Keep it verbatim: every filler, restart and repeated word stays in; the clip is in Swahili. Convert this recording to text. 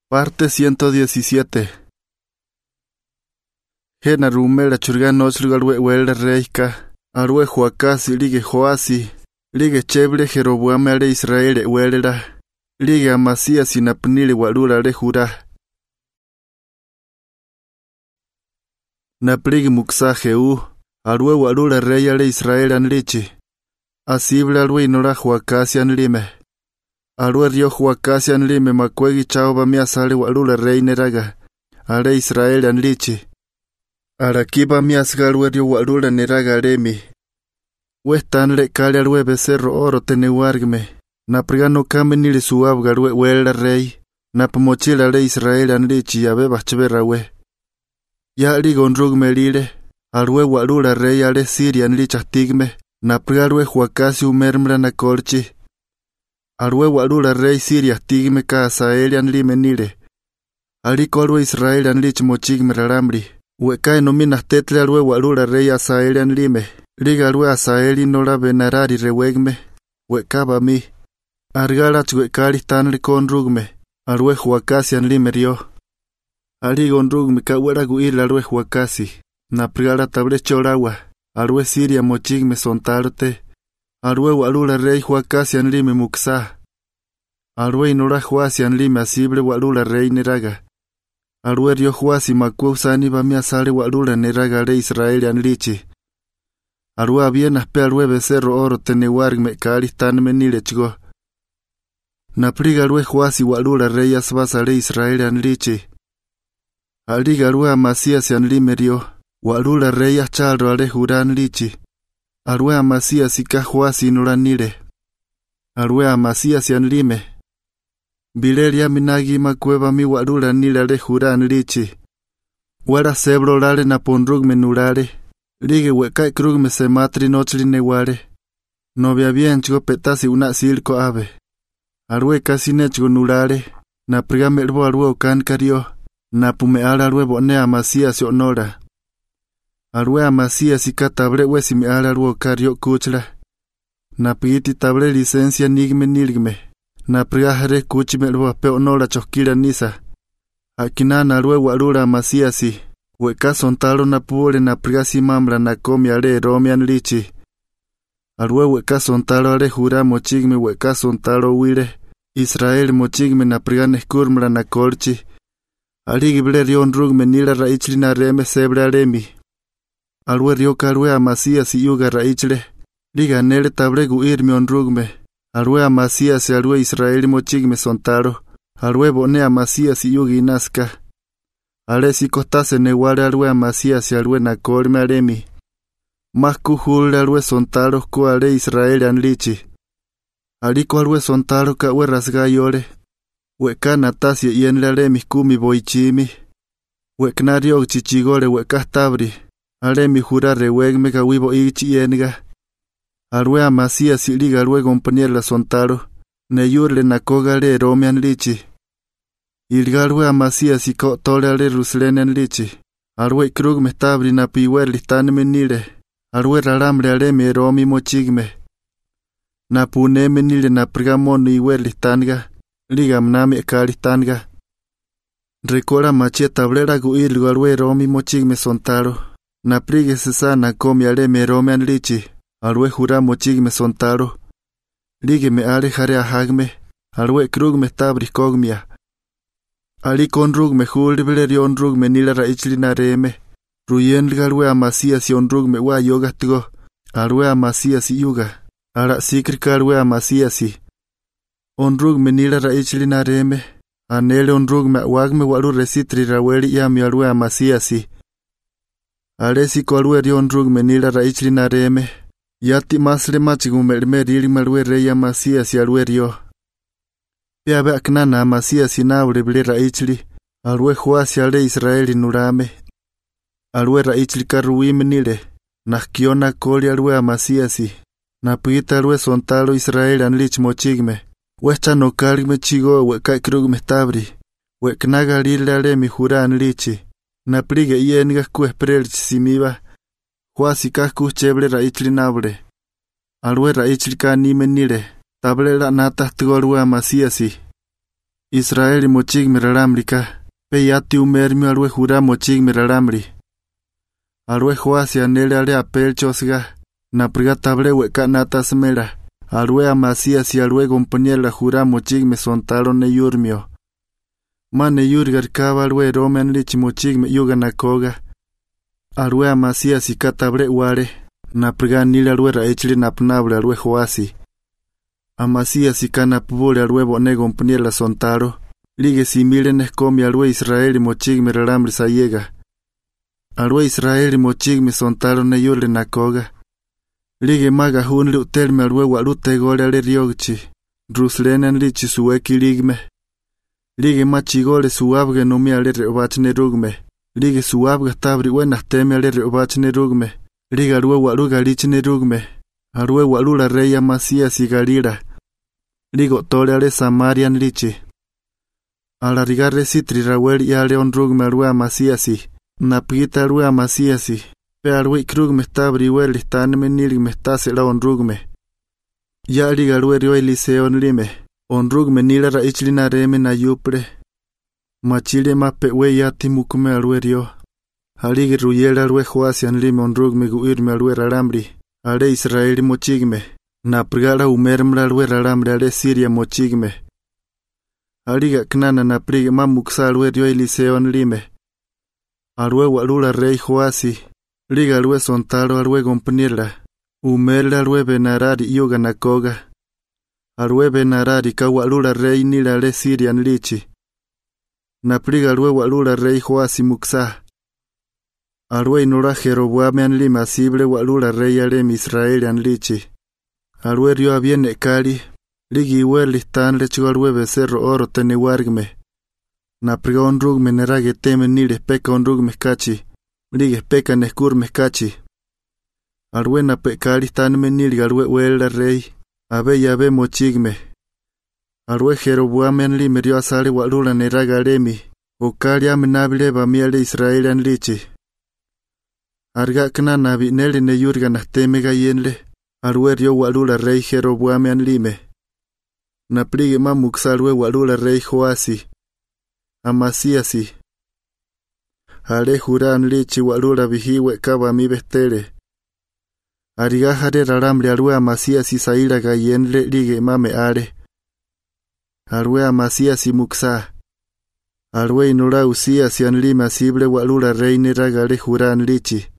Parte ciento diecisiete. Hena rumela churgan ochlugalwe wele reika, arwe huacasi lige joasi, lige cheble Jeroboam ale Israel welera, lige Amasías sinapnile walula le jura. Naplige muksa Jehú, arwe walula rey ale Israel anlichi, asible arwe inora huacasi anlime. Arwe rio huacasi anlime makwegi chauba miasale walula rey neraga, ale Israel anlichi. Arakiba miasgalwe rio walula neraga remi. Westan le kale alwe becerro oro tenewargme. Naprigano kame nile suabgalwe wela rey. Napamochila le Israel anlichi yabe bachberawe. Ya ligon rugme lile. Alwe walula rey ale Siria anlicha tigme. Naprigalwe huacasi umermra na kolchi. Alwe walula rey Siria tigme ka Asaeli anlime nile. Aliko alwe Israel anlich mochigme raramri. Wekae nomina tetle alwe walula rey Asaeli anlime. Liga alwe Asaeli nora benarari rewegme. Wekaba mi. Argalach wekali tanli kon rugme. Alwe huacasi anlime rio. Aligon rugme ka wera guir alwe huacasi. Naprigala table chorawa. Alwe Siria mochigme sontarte. Alwe walula rey huacasi anlime muksa. Alwe inora huasi anlime asible walula rey neraga. Alwe rio huasi makwe sani bamia sale walula neraga le Israel anlichi. Alwe abienas pe alwe becerro oro tenewargme kaalistan menile chigo. Napriga alwe huasi walula rey asbasa le Israel anlichi. Aliga alwe Amasías anlime rio. Walula rey achalro ale jura anlichi. Alwe Amasías ika huasi inora nile. Alwe Amasías anlime. Bileria minagi makweba mi walula nile le jura anlichi. Wara sebro lale na ponrugme nurale. Lige weka krugme se matri nochli neware. Novia bien chigo petasi una silko ave. Alwe kasi nechgo nurale. Na prigame elbo alwe okan kario. Na pume ala alwe bone Amasías onora. Alwe Amasías ika tabre wesi me ala alwe okario kuchla. Na pigiti tabre licencia nigme nilgme. Na prigahare kuchime elbo ape onora choskira nisa. Akinana alwe walula Amasíasi. Weka sontalo na pule na prigasi mamra na komi ale romian lichi. Alwe weka sontalo ale jura mochigme weka sontalo wile. Israel mochigme na prigane kurmra na kolchi. Aligible rion rugme nila raichli na reme sebre alemi. Alwe rioka alwe Amasías yuga raichle. Liga nele table guirmi on rugme. Alwe Amasías alwe Israel mochigme sontalo. Alwe bone Amasías yugi naska. Ale si costase neware alwe Amasías alwe na kolme alemi. Masku hul alwe sontalo ko ale Israel anlichi. Aliko alwe sontalo ka we rasgayore. Weka natasia yenle alemi kumi boichimi. Weknario chichigore weka tabri. Alemi jura rewegme ka wibo ichi yenga. Alwe Amasías liga alwe compañer la sontalo. Neyurle na kogale rome anlichi. Ilgalwe Amasías iko tole ale Ruslene anlichi. Alwe krugme tabri na piwer listane menile. Alwe raramre alemi romi mochigme. Na pune menile na prigamono iwer listanga. Liga mnami ekalistanga. Rekola machia tablera guirgo alwe romi mochigme sontalo. Na prige sesa na komi alemi romi anlichi. Alwe jura mochigme sontalo. Lige me ale jare ahagme. Alwe krugme tabri kogmia. Ali kon rugme hulibele rion rugme nila raichli na reme. Ruyen galwe Amasías yon rugme wa yoga tigo. Alwe Amasías yuga. Ara sikri kalwe Amasías. On rugme nila raichli na reme. Anele on rugme wagme walu resitri raweli yami alwe Amasías. Ale siko alwe rion rugme nila raichli na reme. Yati masle machigume rili malwe rey Amasías alwe rio. Piabe aknana Amasías inabre bile raichli. Alwe huasi ale Israeli nurame. Alwe raichli karuime nile. Nakiona koli alwe Amasías. Napita alwe sontalo Israel anlich mochigme. Wecha no kalgme chigo weka krugme tabri. Weknaga lile ale mi jura anlichi. Naprige yenga ku esprelch simiba. Huasi kasku cheble raichli nabre. Alwe raichli kanime nile. Tablela natas tigolwe Amasías. Israeli mochig miraramrika, pe yati umermi alwe jura mochig miraramri. Alwe Joasi anele ale apel chosga, na priga table weka nata smera. Alwe Amasías y alwe compañía la jura mochig me sontaron ne yurmio. Mane yurgar kaba alwe romen lich mochig me yuga nakoga. Alwe Amasías y katabre ware, na priga nile alwe raechli napnable alwe Joasi. Amasías y canapbole alwe bone compañía la sontaro. Ligue similen escomi alwe Israel y mochig me raramri sayega. Alwe Israel y mochig me sontaron ne yurle nakoga. Lige maga hunli utelme alwe walute gole ale riogchi. Ruslenen lichi sueki ligme. Lige machi gole suabge no mi ale reobachne rugme. Lige suabge tabri wenas teme ale reobachne rugme. Lige alwe waluga lichne rugme. Alwe walula reya Amasías y Galira. Ligo tole ale Samarian lichi. Ala rigarre sitri rawel y ale on rugme alwe Amasías y. Napita alwe Amasías y. Pe alwe krug me está briwel están me nilig me está sela on rugme. Ya liga alwe rio Eliseo lime. On rugme nila ra ichlina reme na yupre. Machile ma pe we ya timukume alwe rio. Alige ruyel alwe Joasi an lime on rugme guirme alwe raramri. Ale Israeli mochigme. Na prigala umermra alwe raramri ale Siria mochigme. Aliga knana na prige ma muksa alwe rio Eliseo lime. Alwe walula rey Joasi. Liga alwe sontaro alwe gompanila. Umerla alwe benarari yuga nakoga. Alwe benarari ka walula rey nila ale Sirian lichi. Napriga alwe walula rey Joasi muksa. Alwe inora Jeroboame an lima sible walula rey ale Israelian lichi. Alwe rio abiene kali. Ligi iwe listan lecho alwe becerro oro tenewargme. Napriga onrugme nerage teme nile peka onrugme kachi. Lige peka neskur meskachi. Alwe na pekali stan menil alwe wela rey. Abe yabe mochigme. Alwe Jeroboame an lime rio asale walula neraga remi. Okali amenabile bamiale Israelian lichi. Arga kna nabi nele ne yurga nahteme gayenle. Alwe rio walula rey Jeroboame an lime. Naplige mamuksa alwe walula rey Joasi. Amasías y. Ale juran lichi walula vihiwe kaba mi bestere. Arigajare raramle alwe Amasías y saira gayenle lige mame are. Alwe Amasías y muksa. Alwe inura Usías y anlima sible walula reine ragale juran lichi.